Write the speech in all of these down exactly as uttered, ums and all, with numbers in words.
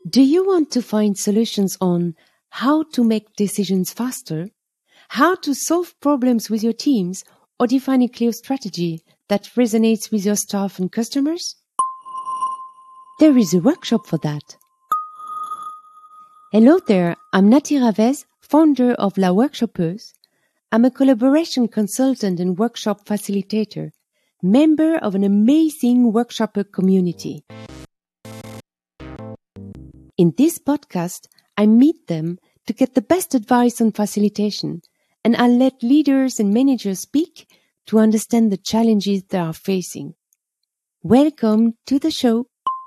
Do you want to find solutions on how to make decisions faster, how to solve problems with your teams, or define a clear strategy that resonates with your staff and customers? There is a workshop for that. Hello there, I'm Nati Ravez, founder of La Workshopeuse. I'm a collaboration consultant and workshop facilitator, member of an amazing workshopper community. In this podcast, I meet them to get the best advice on facilitation, and I let leaders and managers speak to understand the challenges they are facing. Welcome to the show.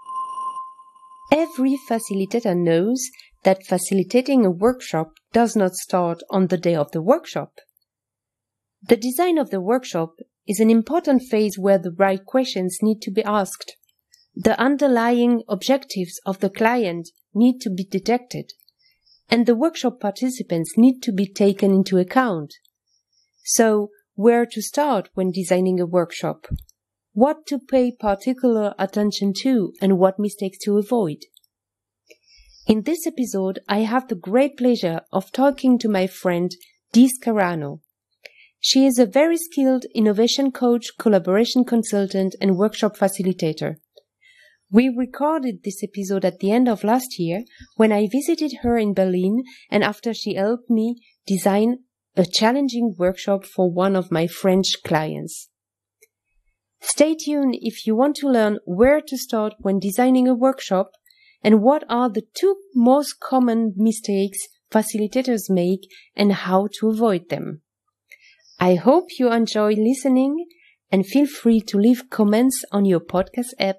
Every facilitator knows that facilitating a workshop does not start on the day of the workshop. The design of the workshop is an important phase where the right questions need to be asked. The underlying objectives of the client need to be detected, and the workshop participants need to be taken into account. So, where to start when designing a workshop? What to pay particular attention to and what mistakes to avoid? In this episode, I have the great pleasure of talking to my friend Dee Scarano. She is a very skilled innovation coach, collaboration consultant, and workshop facilitator. We recorded this episode at the end of last year when I visited her in Berlin and after she helped me design a challenging workshop for one of my French clients. Stay tuned if you want to learn where to start when designing a workshop and what are the two most common mistakes facilitators make and how to avoid them. I hope you enjoy listening and feel free to leave comments on your podcast app.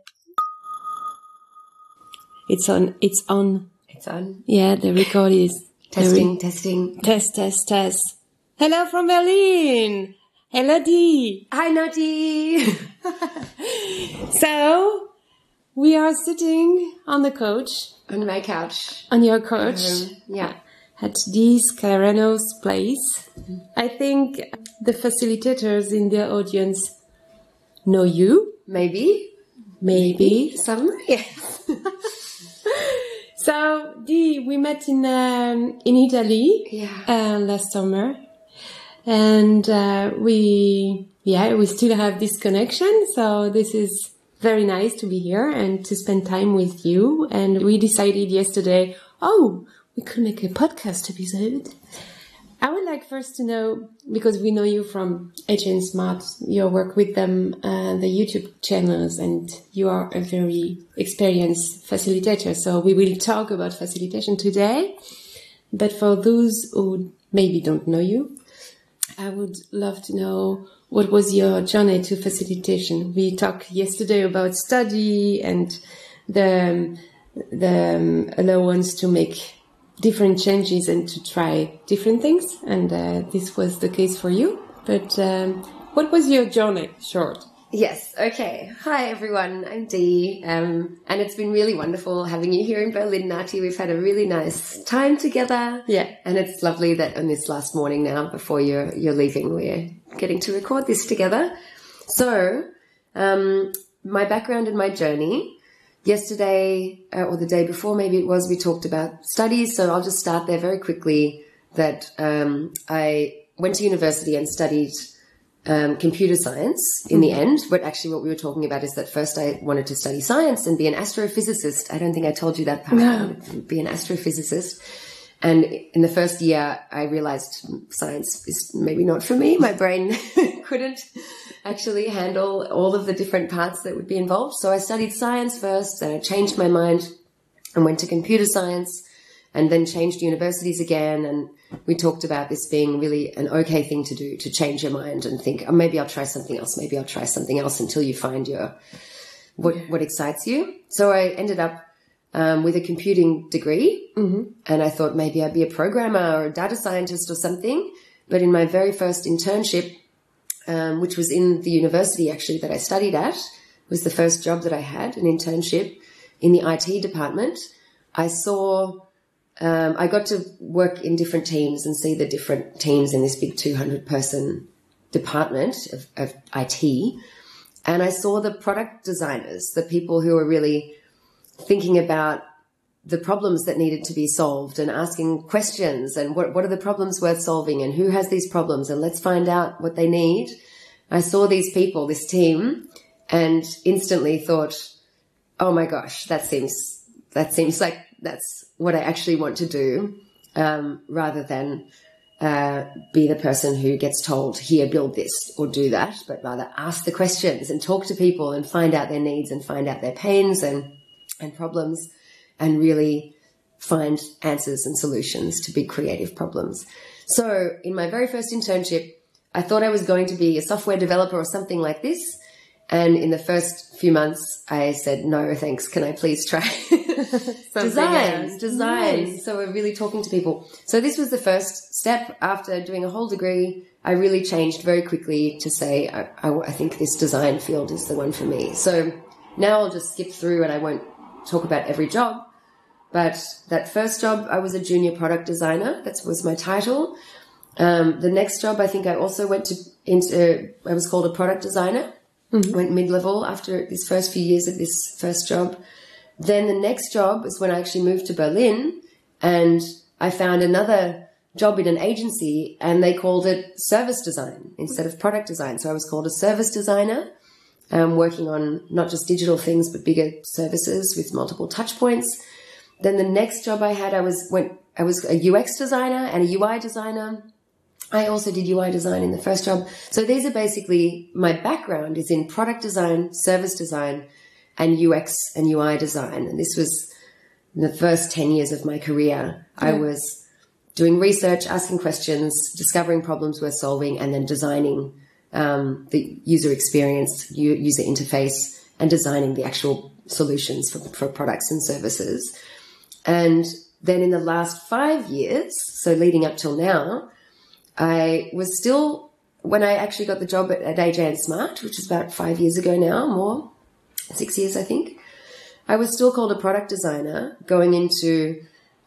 It's on, it's on. It's on. Yeah, the record is. Testing, re- testing. Test, test, test. Hello from Berlin. Hello, Dee. Hi, Nati. So, we are sitting on the couch. On my couch. On your couch. Um, yeah. At Dee Scarano's place. Mm-hmm. I think the facilitators in the audience know you. Maybe. Maybe. Some, yes. So, Dee, we met in um, in Italy yeah. uh, last summer, and uh, we yeah we still have this connection. So this is very nice to be here and to spend time with you. And we decided yesterday, oh, we could make a podcast episode. I would like first to know, because we know you from H N Smart, your work with them, uh, the YouTube channels, and you are a very experienced facilitator. So we will talk about facilitation today. But for those who maybe don't know you, I would love to know what was your journey to facilitation. We talked yesterday about study and the, the allowance to make different changes and to try different things, and uh, this was the case for you. But um, what was your journey, short? Yes, okay. Hi everyone, I'm Dee, um, and it's been really wonderful having you here in Berlin, Nati. We've had a really nice time together. Yeah. And it's lovely that on this last morning now, before you're, you're leaving, we're getting to record this together. So, um, my background and my journey. Yesterday, uh, or the day before, maybe it was, we talked about studies. So I'll just start there very quickly that um, I went to university and studied um, computer science in the end. But actually what we were talking about is that first I wanted to study science and be an astrophysicist. I don't think I told you that part. No. I wanted to be an astrophysicist. And in the first year, I realized science is maybe not for me. My brain couldn't actually handle all of the different parts that would be involved. So I studied science first, then I changed my mind and went to computer science, and then changed universities again. And we talked about this being really an okay thing to do, to change your mind and think, oh, maybe I'll try something else. Maybe I'll try something else until you find your, what, what excites you. So I ended up Um, with a computing degree, mm-hmm. and I thought maybe I'd be a programmer or a data scientist or something. But in my very first internship, um, which was in the university actually that I studied at, was the first job that I had, an internship in the I T department. I saw, um, I got to work in different teams and see the different teams in this big two hundred person department of, of I T. And I saw the product designers, the people who were really thinking about the problems that needed to be solved and asking questions and what, what are the problems worth solving and who has these problems and let's find out what they need. I saw these people, this team, and instantly thought, oh my gosh, that seems, that seems like that's what I actually want to do, um, rather than uh, be the person who gets told, here, build this or do that, but rather ask the questions and talk to people and find out their needs and find out their pains and, and problems and really find answers and solutions to big creative problems. So in my very first internship, I thought I was going to be a software developer or something like this. And in the first few months, I said, no, thanks. Can I please try design, else. design. Nice. So we're really talking to people. So this was the first step. After doing a whole degree, I really changed very quickly to say, I, I, I think this design field is the one for me. So now I'll just skip through and I won't talk about every job. But that first job, I was a junior product designer. That was my title. Um, the next job, I think I also went to, into, I was called a product designer. Mm-hmm. Went mid-level after these first few years of this first job. Then the next job is when I actually moved to Berlin and I found another job in an agency and they called it service design instead of product design. So I was called a service designer, um, working on not just digital things, but bigger services with multiple touch points. Then the next job I had, I was, went, I was a U X designer and a U I designer. I also did U I design in the first job. So these are basically, my background is in product design, service design, and U X and U I design. And this was the first ten years of my career. Yeah. I was doing research, asking questions, discovering problems worth solving, and then designing um, the user experience, user interface, and designing the actual solutions for, for products and services. And then in the last five years, so leading up till now, I was still, when I actually got the job at, at A J and Smart, which is about five years ago now, more, six years, I think, I was still called a product designer going into,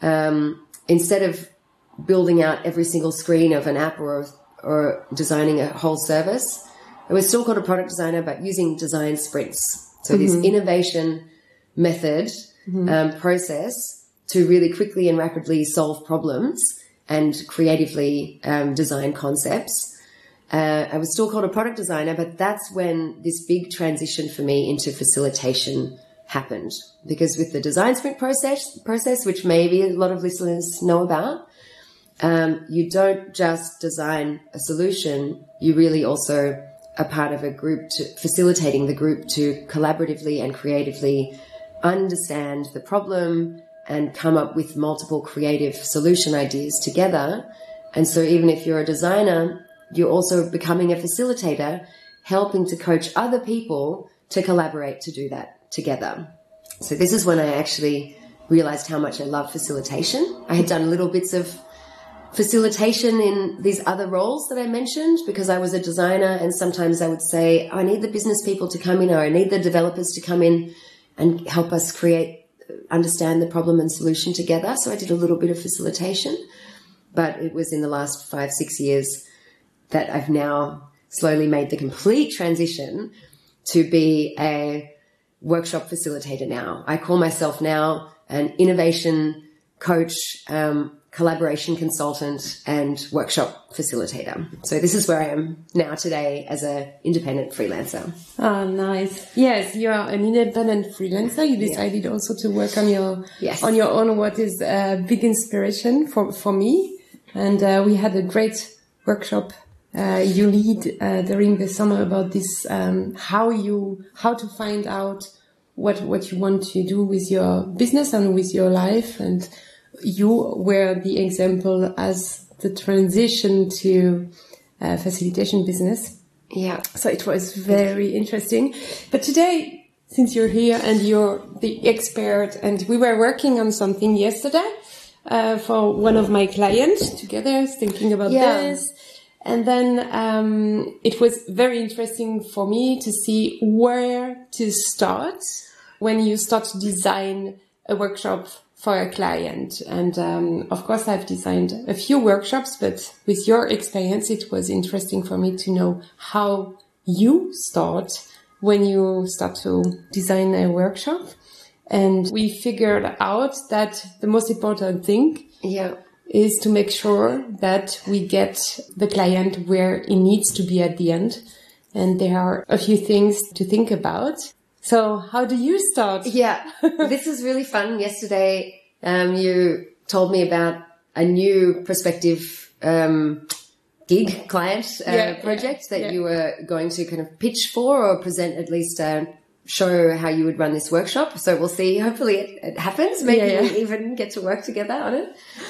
um, instead of building out every single screen of an app or, or designing a whole service, I was still called a product designer, but using design sprints. So mm-hmm. this innovation method, mm-hmm. um, process to really quickly and rapidly solve problems and creatively um, design concepts. Uh, I was still called a product designer, but that's when this big transition for me into facilitation happened. Because with the design sprint process, process which maybe a lot of listeners know about, um, you don't just design a solution, you really also are part of a group to facilitating the group to collaboratively and creatively understand the problem and come up with multiple creative solution ideas together. And so even if you're a designer, you're also becoming a facilitator, helping to coach other people to collaborate to do that together. So this is when I actually realized how much I love facilitation. I had done little bits of facilitation in these other roles that I mentioned because I was a designer, and sometimes I would say, oh, I need the business people to come in, or I need the developers to come in and help us create understand the problem and solution together. So I did a little bit of facilitation, but it was in the last five, six years that I've now slowly made the complete transition to be a workshop facilitator now. I call myself now an innovation coach, um, collaboration consultant, and workshop facilitator. So this is where I am now today as an independent freelancer. Oh, nice. Yes, you are an independent freelancer. You decided yeah. also to work on your yes. on your own, what is a big inspiration for, for me. And uh, we had a great workshop uh, you lead uh, during the summer about this, um, how you how to find out what what you want to do with your business and with your life. And you were the example as the transition to uh, facilitation business. Yeah. So it was very interesting. But today, since you're here and you're the expert, and we were working on something yesterday uh, for one of my clients together, thinking about yeah. this. And then um, it was very interesting for me to see where to start when you start to design a workshop for a client. And um, of course, I've designed a few workshops, but with your experience, it was interesting for me to know how you start when you start to design a workshop. And we figured out that the most important thing Yeah. is to make sure that we get the client where he needs to be at the end. And there are a few things to think about. So how do you start? Yeah, this is really fun. Yesterday, um, you told me about a new prospective um, gig client uh, Yeah, project yeah, that yeah. you were going to kind of pitch for or present, at least uh, show how you would run this workshop. So we'll see. Hopefully it, it happens. Maybe Yeah, yeah. we even get to work together on it.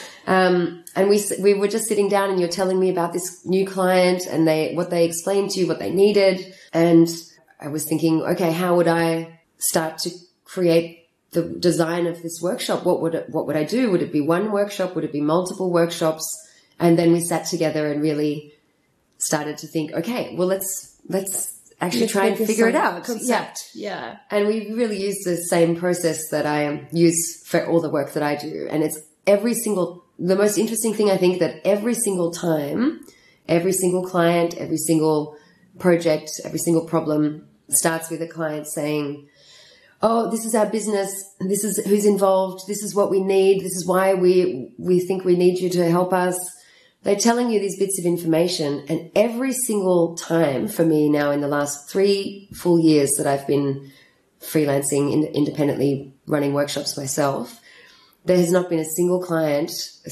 Um, and we we were just sitting down and you're telling me about this new client and they what they explained to you, what they needed. And I was thinking, okay, how would I start to create the design of this workshop? What would it, what would I do? Would it be one workshop? Would it be multiple workshops? And then we sat together and really started to think, okay, well, let's, let's actually Let's try and make a figure it some out. Concept. Yeah. And we really use the same process that I use for all the work that I do. And it's every single, the most interesting thing, I think, that every single time, every single client, every single project, every single problem starts with a client saying, oh, this is our business. This is who's involved. This is what we need. This is why we, we think we need you to help us. They're telling you these bits of information. And every single time for me now in the last three full years that I've been freelancing, in, independently running workshops myself, there has not been a single client,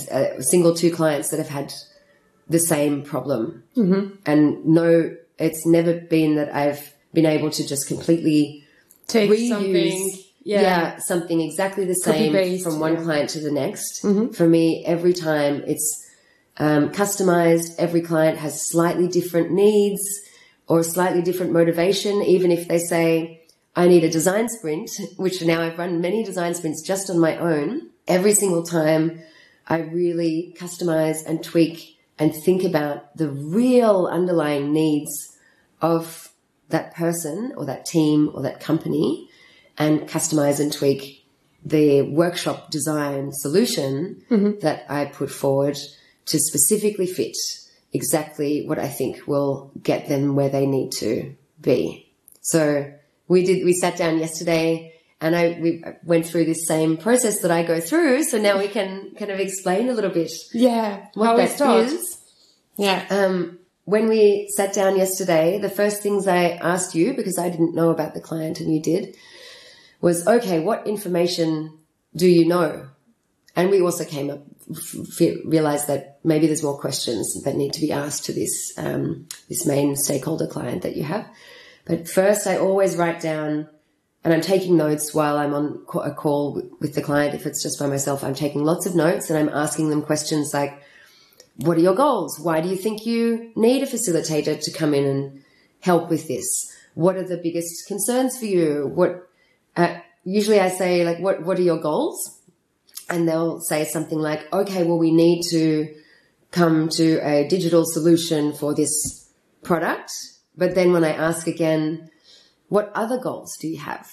a single two clients that have had the same problem. Mm-hmm. And no, it's never been that I've been able to just completely Take reuse something. Yeah. yeah, something exactly the same Copy-paste, from one yeah. client to the next. For me, every time it's um, customized. Every client has slightly different needs or slightly different motivation. Even if they say, I need a design sprint, which now I've run many design sprints just on my own. Every single time I really customize and tweak and think about the real underlying needs of that person or that team or that company and customize and tweak the workshop design solution mm-hmm. that I put forward to specifically fit exactly what I think will get them where they need to be. So we did, we sat down yesterday and I, we went through this same process that I go through. So now we can kind of explain a little bit yeah, what how that it starts. is. Yeah. Um, when we sat down yesterday, the first things I asked you, because I didn't know about the client and you did, was, okay, what information do you know? And we also came up, f- realized that maybe there's more questions that need to be asked to this, um, this main stakeholder client that you have. But first I always write down, and I'm taking notes while I'm on a call with the client. If it's just by myself, I'm taking lots of notes and I'm asking them questions like, what are your goals? Why do you think you need a facilitator to come in and help with this? What are the biggest concerns for you? What, uh, usually I say like, what, what are your goals? And they'll say something like, okay, well, we need to come to a digital solution for this product. But then when I ask again, what other goals do you have?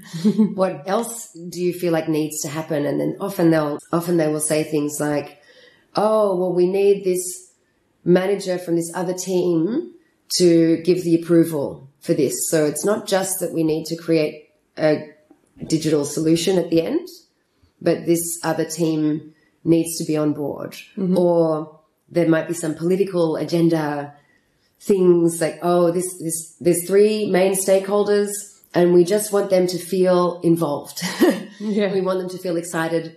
What else do you feel like needs to happen? And then often they'll, often they will say things like, oh, well, we need this manager from this other team to give the approval for this. So it's not just that we need to create a digital solution at the end, but this other team needs to be on board. Mm-hmm. Or there might be some political agenda things like, oh, this, this, there's three main stakeholders and we just want them to feel involved. Yeah. We want them to feel excited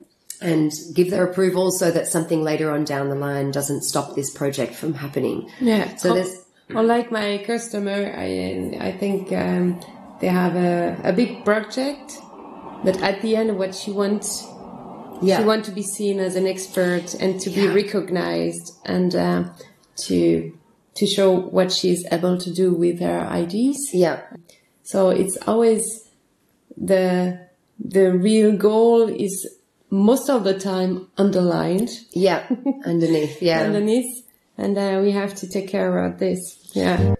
and give their approval so that something later on down the line doesn't stop this project from happening. Yeah. So there's, unlike my customer, I, I think, um, they have a, a big project, but at the end what she wants, yeah. she wants to be seen as an expert and to yeah. be recognized and, uh, to, to show what she's able to do with her ideas. Yeah. So it's always the, the real goal is most of the time underlined. Yeah. Underneath. Yeah. Underneath. And uh, we have to take care of this. Yeah.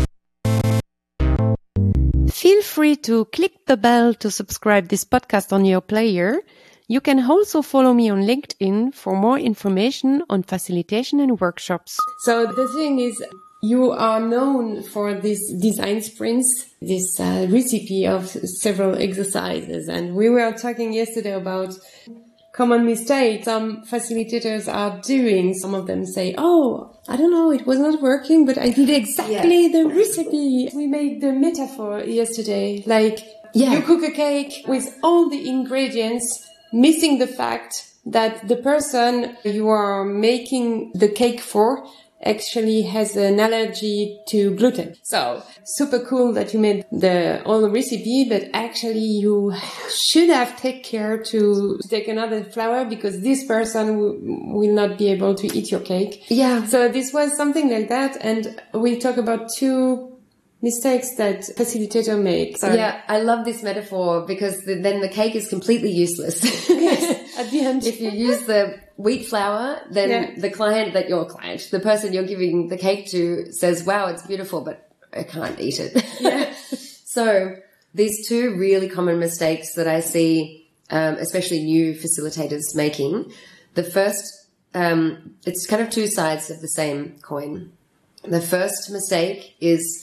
Feel free to click the bell to subscribe this podcast on your player. You can also follow me on LinkedIn for more information on facilitation and workshops. So the thing is, you are known for this design sprints, this uh, recipe of several exercises. And we were talking yesterday about common mistakes some facilitators are doing. Some of them say, oh, I don't know, it was not working, but I did exactly yeah. the recipe. We made the metaphor yesterday, like yeah. you cook a cake with all the ingredients, missing the fact that the person you are making the cake for actually has an allergy to gluten. So super cool that you made the all the recipe, but actually you should have take care to take another flour because this person w- will not be able to eat your cake. Yeah. So this was something like that. And we talk about two mistakes that facilitator makes. So, yeah, I love this metaphor because the, then the cake is completely useless. Yes, at the end. If you use the wheat flour, then yeah. the client that your client, the person you're giving the cake to says, wow, it's beautiful, but I can't eat it. Yeah. So these two really common mistakes that I see, um, especially new facilitators making. The first, um, it's kind of two sides of the same coin. The first mistake is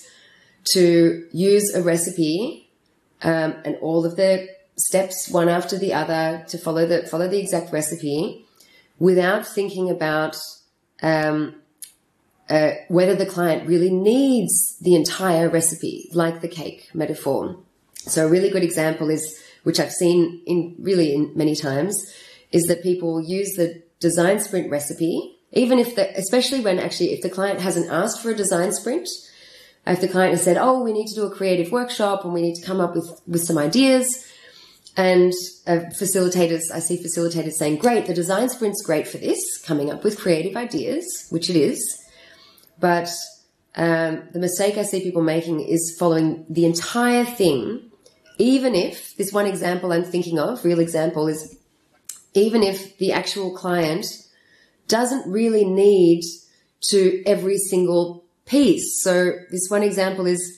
to use a recipe um, and all of the steps one after the other to follow the follow the exact recipe without thinking about um, uh, whether the client really needs the entire recipe, like the cake metaphor. So a really good example is, which I've seen in really in many times, is that people use the design sprint recipe, even if the, especially when actually if the client hasn't asked for a design sprint. If the client has said, oh, we need to do a creative workshop and we need to come up with, with some ideas. And uh, facilitators, I see facilitators saying, great, the design sprint's great for this, coming up with creative ideas, which it is. But um, the mistake I see people making is following the entire thing, even if, this one example I'm thinking of, real example is, even if the actual client doesn't really need to every single piece. So this one example is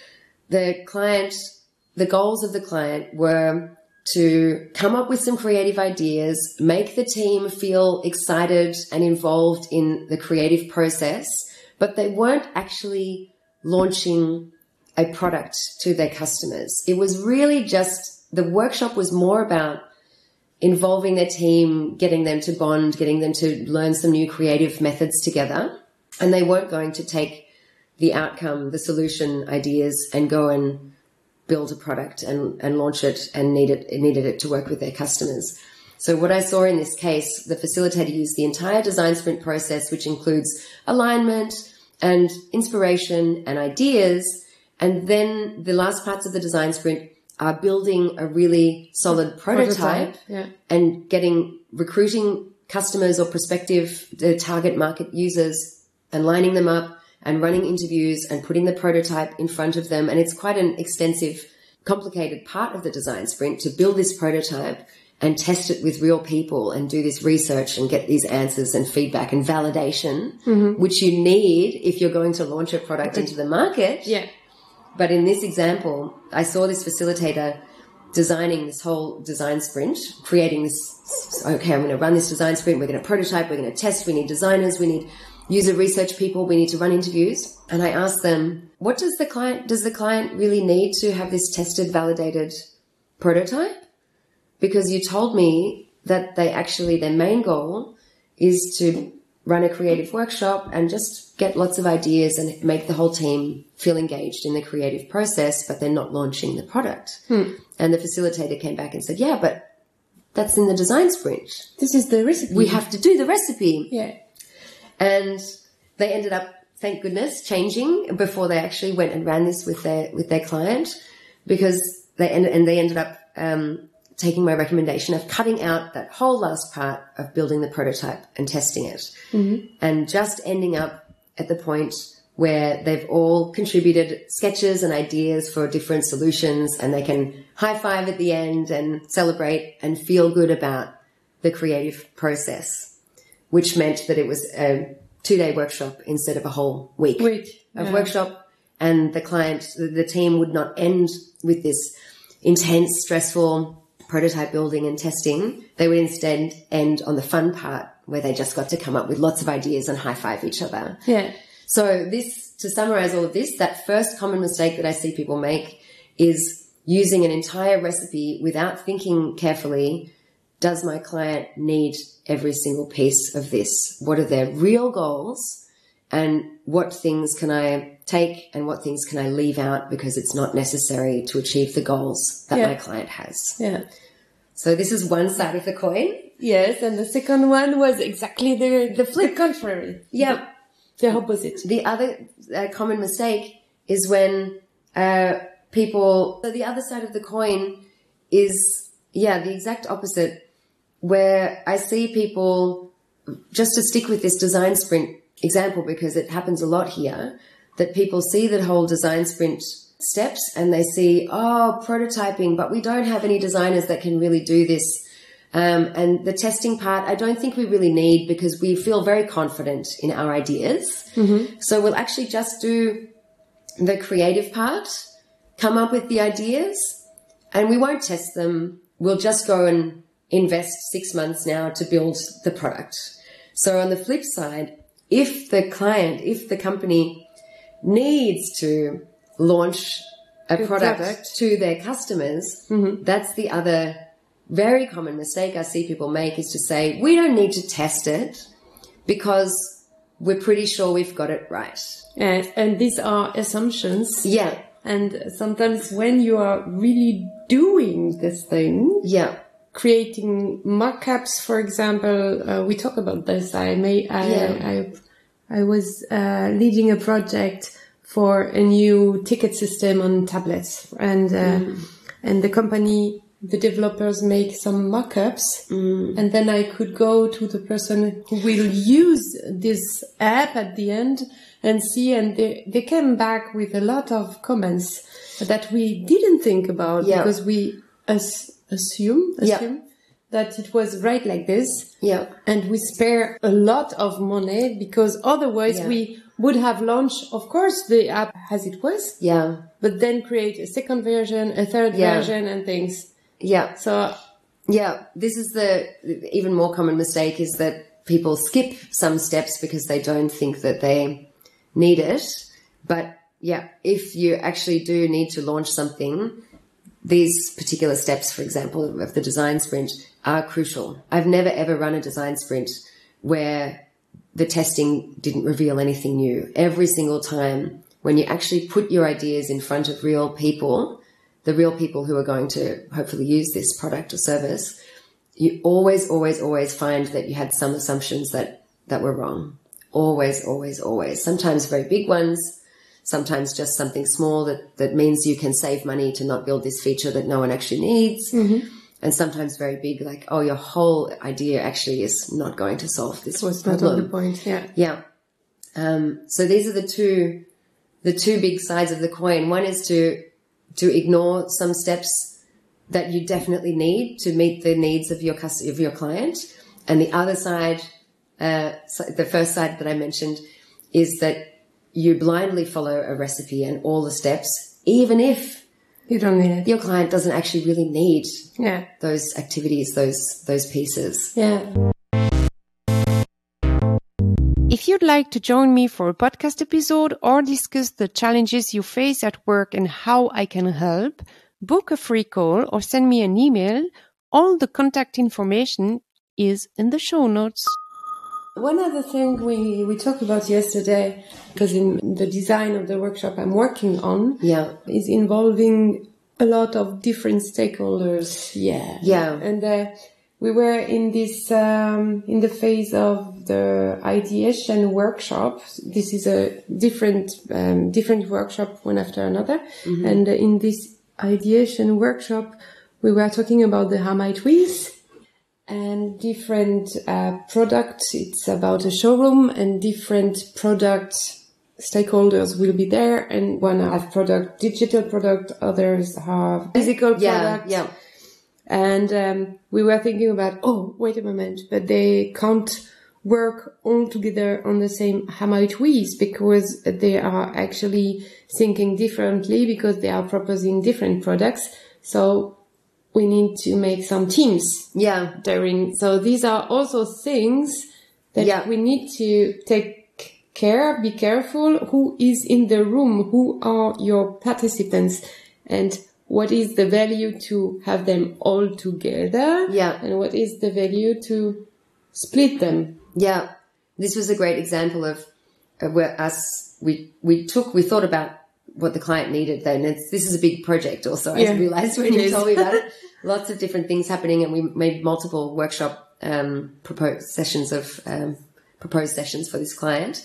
the client, the goals of the client were to come up with some creative ideas, make the team feel excited and involved in the creative process, but they weren't actually launching a product to their customers. It was really just, the workshop was more about involving their team, getting them to bond, getting them to learn some new creative methods together. And they weren't going to take the outcome, the solution ideas and go and build a product and, and launch it and need it, needed it to work with their customers. So what I saw in this case, the facilitator used the entire design sprint process, which includes alignment and inspiration and ideas. And then the last parts of the design sprint are building a really solid prototype, prototype yeah. and getting, recruiting customers or prospective, the target market users and lining them up and running interviews and putting the prototype in front of them. And it's quite an extensive, complicated part of the design sprint to build this prototype and test it with real people and do this research and get these answers and feedback and validation, mm-hmm. which you need if you're going to launch a product into the market. Yeah. But in this example, I saw this facilitator designing this whole design sprint, creating this, okay, I'm going to run this design sprint, we're going to prototype, we're going to test, we need designers, we need user research people, we need to run interviews. And I asked them, what does the client, does the client really need to have this tested, validated prototype? Because you told me that they actually, their main goal is to run a creative workshop and just get lots of ideas and make the whole team feel engaged in the creative process, but they're not launching the product. Hmm. And the facilitator came back and said, yeah, but that's in the design sprint. This is the recipe. We have to do the recipe. Yeah. And they ended up, thank goodness, changing before they actually went and ran this with their, with their client, because they ended, and they ended up, um, taking my recommendation of cutting out that whole last part of building the prototype and testing it, mm-hmm. and just ending up at the point where they've all contributed sketches and ideas for different solutions, and they can high five at the end and celebrate and feel good about the creative process, which meant that it was a two-day workshop instead of a whole week, week. of yeah. workshop. And the client, the team would not end with this intense, stressful prototype building and testing. They would instead end on the fun part where they just got to come up with lots of ideas and high five each other. Yeah. So this to summarize all of this, that first common mistake that I see people make is using an entire recipe without thinking carefully, does my client need every single piece of this? What are their real goals? And what things can I take and what things can I leave out because it's not necessary to achieve the goals that yeah. my client has? Yeah. So this is one side of the coin. Yes, and the second one was exactly the, the flip contrary. Yeah. The, the opposite. The other uh, common mistake is when uh, people... So the other side of the coin is, yeah, the exact opposite, where I see people, just to stick with this design sprint example, because it happens a lot here, that people see the whole design sprint steps and they see, oh, prototyping, but we don't have any designers that can really do this. Um, and the testing part, I don't think we really need because we feel very confident in our ideas. Mm-hmm. So we'll actually just do the creative part, come up with the ideas, and we won't test them. We'll just go and invest six months now to build the product. So on the flip side, if the client, if the company needs to launch a product, product to their customers, mm-hmm. that's the other very common mistake I see people make, is to say, we don't need to test it because we're pretty sure we've got it right. Yeah, and these are assumptions. Yeah. And sometimes when you are really doing this thing, yeah, creating mock-ups, for example, uh, we talk about this. I may, I, yeah. I, I was uh, leading a project for a new ticket system on tablets, and uh, mm. and the company, the developers make some mock-ups, mm. and then I could go to the person who will use this app at the end and see, and they, they came back with a lot of comments that we didn't think about yeah. because we as, assume, assume yeah. that it was right like this. Yeah. And we spare a lot of money because otherwise yeah. we would have launched, of course, the app as it was. Yeah. But then create a second version, a third yeah. version and things. Yeah. So, yeah, this is the even more common mistake, is that people skip some steps because they don't think that they need it. But yeah, if you actually do need to launch something, these particular steps, for example, of the design sprint are crucial. I've never ever run a design sprint where the testing didn't reveal anything new. Every single time when you actually put your ideas in front of real people, the real people who are going to hopefully use this product or service, you always, always, always find that you had some assumptions that, that were wrong. Always, always, always. Sometimes very big ones, sometimes just something small that, that means you can save money to not build this feature that no one actually needs. Mm-hmm. And sometimes very big, like, oh, your whole idea actually is not going to solve this was problem. Not on the point, yeah. Yeah. Um, so these are the two, the two big sides of the coin. One is to, to ignore some steps that you definitely need to meet the needs of your customer, of your client. And the other side, uh, the first side that I mentioned, is that you blindly follow a recipe and all the steps, even if you don't need it. Your client doesn't actually really need yeah. those activities, those those pieces. Yeah. If you'd like to join me for a podcast episode or discuss the challenges you face at work and how I can help, book a free call or send me an email. All the contact information is in the show notes. One other thing we, we talked about yesterday, because in the design of the workshop I'm working on, yeah. is involving a lot of different stakeholders. Yeah. Yeah. And uh, we were in this, um, in the phase of the ideation workshop. This is a different, um, different workshop one after another. Mm-hmm. And uh, in this ideation workshop, we were talking about the How Might We's and different uh, products. It's about a showroom, and different product stakeholders will be there. And one have product, digital product, others have physical product. Yeah, yeah. And um, we were thinking about, oh, wait a moment, but they can't work all together on the same How Might We's, because they are actually thinking differently, because they are proposing different products. So we need to make some teams. Yeah. During, so these are also things that yeah. we need to take care, be careful who is in the room, who are your participants, and what is the value to have them all together, Yeah. and what is the value to split them. Yeah. This was a great example of, of where us, we, we took, we thought about what the client needed then. It's, this is a big project also, Yeah. I realized when you It is. told me about it. Lots of different things happening, and we made multiple workshop um, proposed sessions of um, proposed sessions for this client.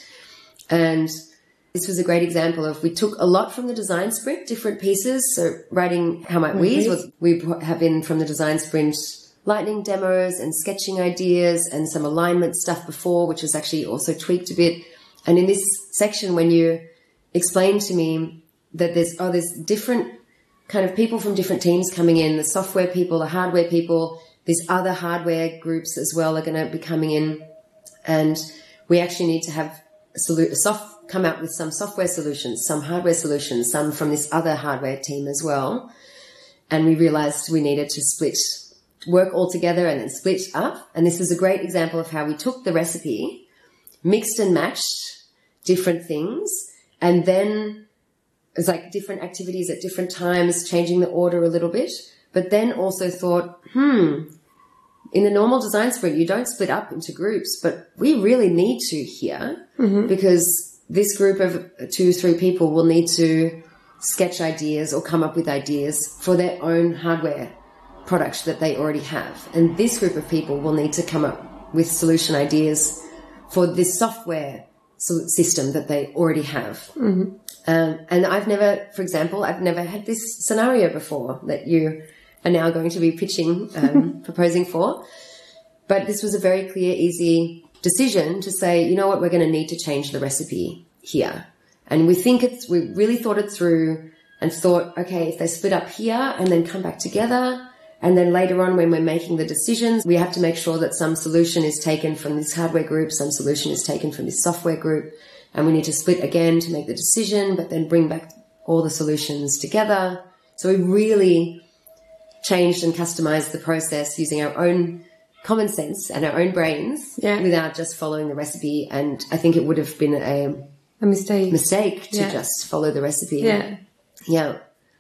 And this was a great example of, we took a lot from the design sprint, different pieces. So writing How Might We was, we have in from the design sprint lightning demos and sketching ideas and some alignment stuff before, which was actually also tweaked a bit. And in this section, when you explained to me that there's, oh, there's different kind of people from different teams coming in, the software people, the hardware people, these other hardware groups as well are going to be coming in. And we actually need to have a, solu- a soft, come out with some software solutions, some hardware solutions, some from this other hardware team as well. And we realized we needed to split, work all together and then split up. And this is a great example of how we took the recipe, mixed and matched different things, and then it was like different activities at different times, changing the order a little bit, but then also thought, hmm, in the normal design sprint, you don't split up into groups, but we really need to here, mm-hmm. because this group of two, three people will need to sketch ideas or come up with ideas for their own hardware products that they already have. And this group of people will need to come up with solution ideas for this software system that they already have. Mm-hmm. Um, and I've never, for example, I've never had this scenario before that you are now going to be pitching, um, proposing for. But this was a very clear, easy decision to say, you know what, we're going to need to change the recipe here. And we think it's, we really thought it through and thought, okay, if they split up here and then come back together, and then later on when we're making the decisions, we have to make sure that some solution is taken from this hardware group, some solution is taken from this software group, and we need to split again to make the decision, but then bring back all the solutions together. So we really changed and customized the process using our own common sense and our own brains, yeah. without just following the recipe. And I think it would have been a, a mistake, mistake to yeah. just follow the recipe. Yeah. Yeah.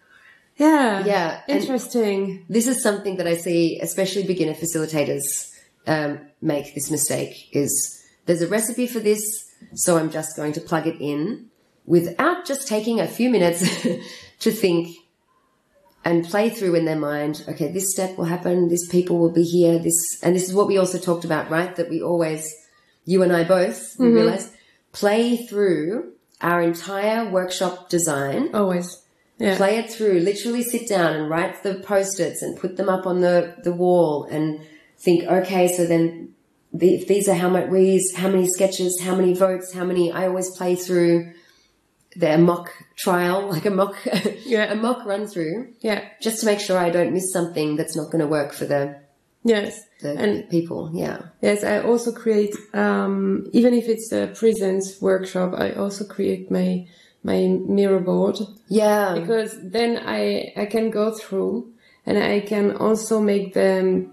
Yeah. Yeah. Interesting. And this is something that I see, especially beginner facilitators um, make this mistake, is there's a recipe for this, so I'm just going to plug it in without just taking a few minutes to think and play through in their mind, okay, this step will happen, these people will be here, this, and this is what we also talked about, right? That we always, you and I both, we mm-hmm. realize, play through our entire workshop design. Always. Yeah. Play it through, literally sit down and write the post-its and put them up on the, the wall and think, okay, so then the, if these are how much we's, how many sketches, how many votes, how many, I always play through their mock trial, like a mock, yeah. a mock run through. Yeah. Just to make sure I don't miss something that's not going to work for the, yes. the and people. Yeah. Yes. I also create, um, even if it's a presence workshop, I also create my, my mirror board. Yeah. Because then I, I can go through and I can also make them,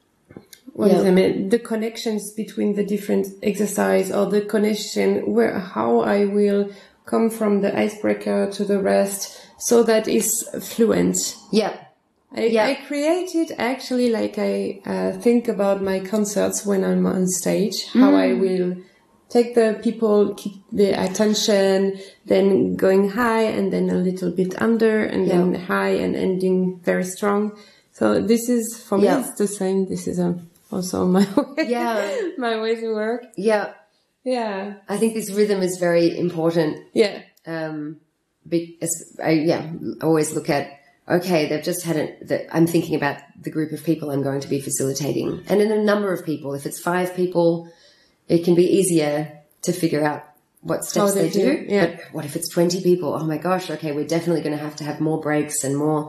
what yeah. is it, the connections between the different exercise, or the connection where, how I will come from the icebreaker to the rest, so that is fluent. Yeah. I, yeah. I created actually, like I uh, think about my concerts when I'm on stage, how mm. I will take the people, keep the attention, then going high and then a little bit under, and yeah. then high and ending very strong. So this is, for me, yeah. it's the same. This is a, also my way, yeah. my way to work. Yeah. Yeah. I think this rhythm is very important. Yeah. Um, because I, yeah, always look at, okay, they've just had it, the, I'm thinking about the group of people I'm going to be facilitating. And in a number of people, if it's five people, it can be easier to figure out what steps oh, they, they do. do. Yeah. But what if it's twenty people? Oh my gosh, okay, we're definitely going to have to have more breaks and more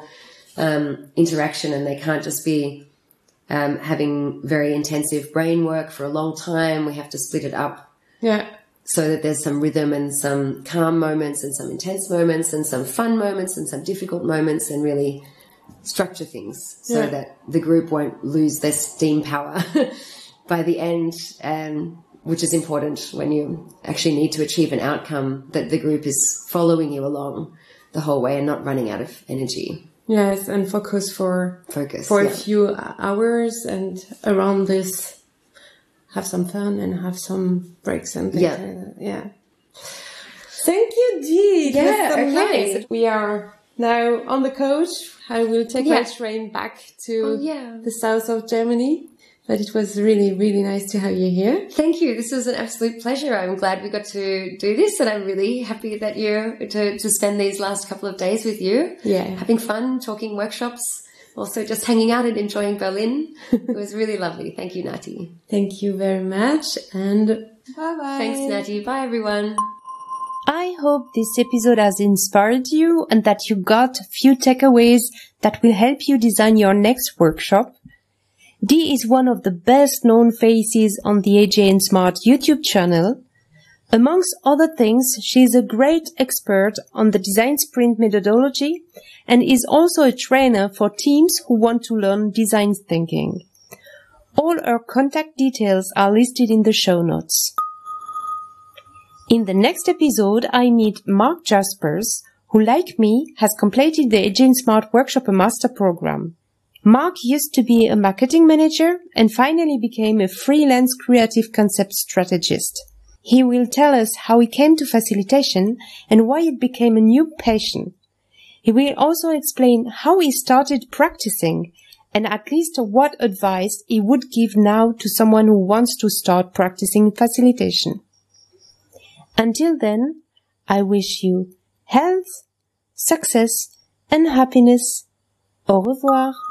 um, interaction, and they can't just be um, having very intensive brain work for a long time. We have to split it up. Yeah. So that there's some rhythm and some calm moments and some intense moments and some fun moments and some difficult moments, and really structure things so yeah. that the group won't lose their steam power by the end. And which is important when you actually need to achieve an outcome, that the group is following you along the whole way and not running out of energy. Yes, and focus for focus for yeah. a few hours, and around this, have some fun and have some breaks and things yeah. like that. Yeah. Thank you, Dee. Yeah, so okay. Nice. We are now on the coach. I will take yeah. my train back to oh, yeah. the south of Germany. But it was really, really nice to have you here. Thank you. This was an absolute pleasure. I'm glad we got to do this, and I'm really happy that you're to, to spend these last couple of days with you. Yeah. Having fun, talking workshops, also just hanging out and enjoying Berlin. It was really lovely. Thank you, Nati. Thank you very much, and bye-bye. Thanks, Nati. Bye, everyone. I hope this episode has inspired you and that you got a few takeaways that will help you design your next workshop. Dee is one of the best known faces on the A J N Smart YouTube channel. Amongst other things, she is a great expert on the design sprint methodology and is also a trainer for teams who want to learn design thinking. All her contact details are listed in the show notes. In the next episode, I meet Mark Jaspers, who, like me, has completed the A J N Smart Workshop Master Program. Mark used to be a marketing manager and finally became a freelance creative concept strategist. He will tell us how he came to facilitation and why it became a new passion. He will also explain how he started practicing and at least what advice he would give now to someone who wants to start practicing facilitation. Until then, I wish you health, success, and happiness. Au revoir.